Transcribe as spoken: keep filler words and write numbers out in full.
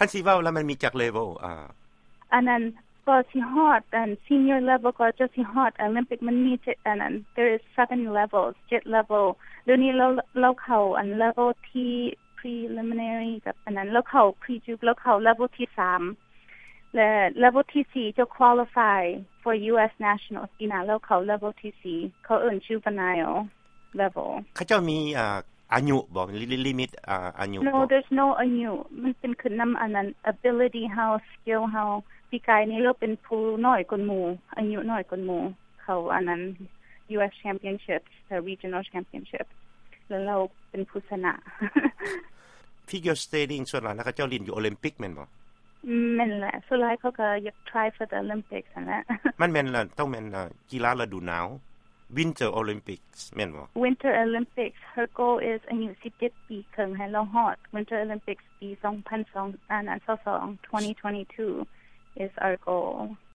คันสิเว้าแล้วมันมีจักเลเวลอ่าอันนั้นก็สิฮอดอัน senior level ก็จะสิฮอด Olympic มันมีอันนั้น there is seven levels เจ็ด level เดี๋ยวนี้เราเราเข้าอัน level ที่ preliminary กับอันนั้นเราเข้า pre-jug เราเข้า level ที่สามและ level ที่สี่จะ qualify for ยู เอส nationals ปีหน้าเราเข้า level ที่สี่เขาเอิ้น juvenile level เขาเจ้ามีอ่าอายุบ่ลิมิตอ่าอายุ No there's no อายุมันเป็นขึ้นนําอันนั้น ability how skill how ปีกายนี้เราเป็นผู้น้อยกว่าหมู่อายุน้อยกว่าหมู่เขาอันนั้น ยู เอส championship the regional championship แล้วเราเป็นผู้ชนะ figure skating ส่วนหลายแล้วเขาเจ้าเล่นอยู่โอลิมปิกแม่นบ่แม่นแหละส่วนหลายเขาก็อยาก try for the Olympics นั่นแหละมันแม่นล่ะต้องแม่นกีฬาฤดูหนาว Winter Olympics แม่นบ่ Winter Olympics her goal is อายุสิบเจ็ดปีครึ่งให้เราฮอด Winter Olympics ปีสองพันสองอันนั้นสอง twenty twenty-two is our goal